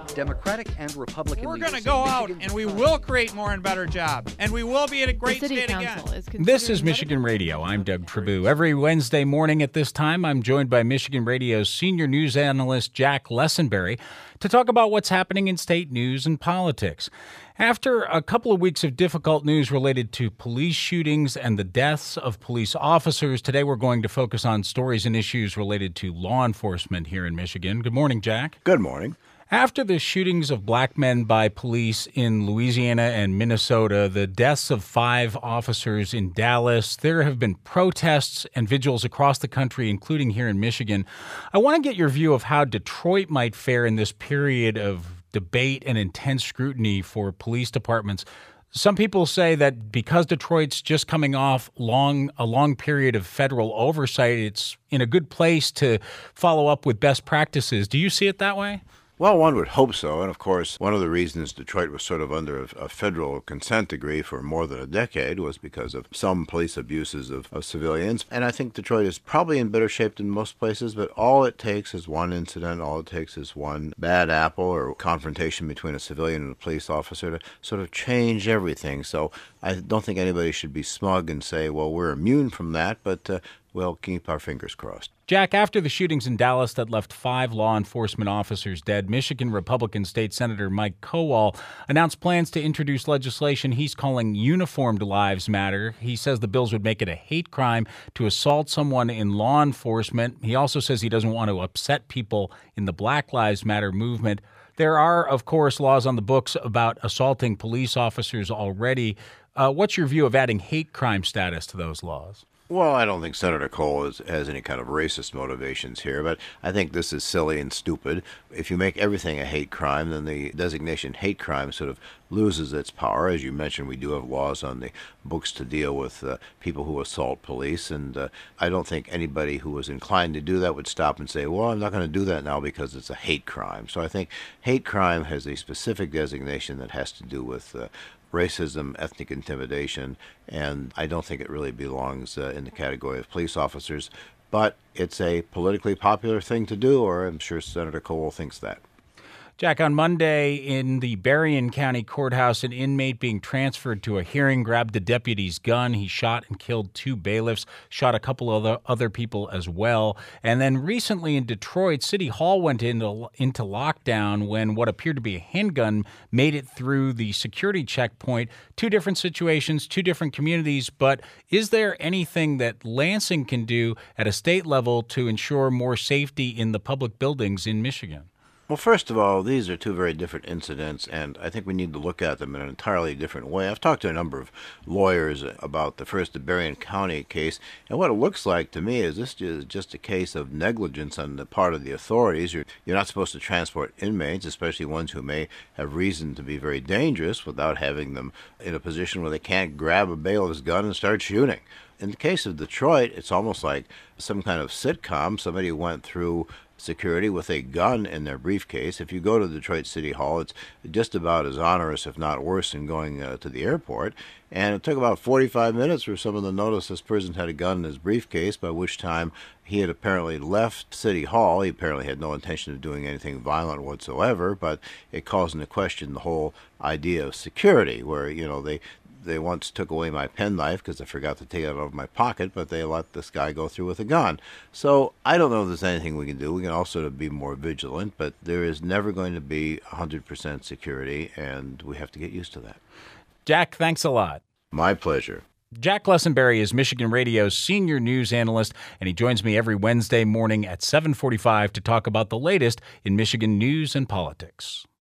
Democratic and Republican We're leaders going to go say out Michigan and we will create more and better jobs. And we will be in a great state again. This is Michigan Radio. I'm Doug Trabue. Every Wednesday morning at this time, I'm joined by Michigan Radio's senior news analyst, Jack Lessenberry, to talk about what's happening in state news and politics. After a couple of weeks of difficult news related to police shootings and the deaths of police officers, today we're going to focus on stories and issues related to law enforcement here in Michigan. Good morning, Jack. Good morning. After the shootings of black men by police in Louisiana and Minnesota, the deaths of 5 officers in Dallas, there have been protests and vigils across the country, including here in Michigan. I want to get your view of how Detroit might fare in this period of debate and intense scrutiny for police departments. Some people say that because Detroit's just coming off a long period of federal oversight, it's in a good place to follow up with best practices. Do you see it that way? Well, one would hope so. And of course, one of the reasons Detroit was sort of under a federal consent decree for more than a decade was because of some police abuses of civilians. And I think Detroit is probably in better shape than most places, but all it takes is one incident, all it takes is one bad apple or confrontation between a civilian and a police officer to sort of change everything. So I don't think anybody should be smug and say, well, we're immune from that, but we'll keep our fingers crossed. Jack, after the shootings in Dallas that left 5 law enforcement officers dead, Michigan Republican State Senator Mike Kowal announced plans to introduce legislation he's calling Uniformed Lives Matter. He says the bills would make it a hate crime to assault someone in law enforcement. He also says he doesn't want to upset people in the Black Lives Matter movement. There are, of course, laws on the books about assaulting police officers already. What's your view of adding hate crime status to those laws? Well, I don't think Senator Cole has any kind of racist motivations here, but I think this is silly and stupid. If you make everything a hate crime, then the designation hate crime sort of loses its power. As you mentioned, we do have laws on the books to deal with people who assault police, and I don't think anybody who was inclined to do that would stop and say, well, I'm not going to do that now because it's a hate crime. So I think hate crime has a specific designation that has to do with racism, ethnic intimidation, and I don't think it really belongs in the category of police officers. But it's a politically popular thing to do, or I'm sure Senator Cole thinks that. Jack, on Monday in the Berrien County Courthouse, an inmate being transferred to a hearing grabbed the deputy's gun. He shot and killed 2 bailiffs, shot a couple of other people as well. And then recently in Detroit, City Hall went into lockdown when what appeared to be a handgun made it through the security checkpoint. 2 different situations, 2 different communities. But is there anything that Lansing can do at a state level to ensure more safety in the public buildings in Michigan? Well, first of all, these are 2 very different incidents, and I think we need to look at them in an entirely different way. I've talked to a number of lawyers about the first Berrien County case, and what it looks like to me is this is just a case of negligence on the part of the authorities. You're not supposed to transport inmates, especially ones who may have reason to be very dangerous, without having them in a position where they can't grab a bailiff's gun and start shooting. In the case of Detroit, it's almost like some kind of sitcom. Somebody went through security with a gun in their briefcase. If you go to Detroit City Hall, it's just about as onerous, if not worse, than going to the airport. And it took about 45 minutes for someone to notice this person had a gun in his briefcase, by which time he had apparently left City Hall. He apparently had no intention of doing anything violent whatsoever, but it calls into question the whole idea of security, where, they once took away my penknife because I forgot to take it out of my pocket, but they let this guy go through with a gun. So I don't know if there's anything we can do. We can also be more vigilant, but there is never going to be 100% security, and we have to get used to that. Jack, thanks a lot. My pleasure. Jack Lessenberry is Michigan Radio's senior news analyst, and he joins me every Wednesday morning at 7:45 to talk about the latest in Michigan news and politics.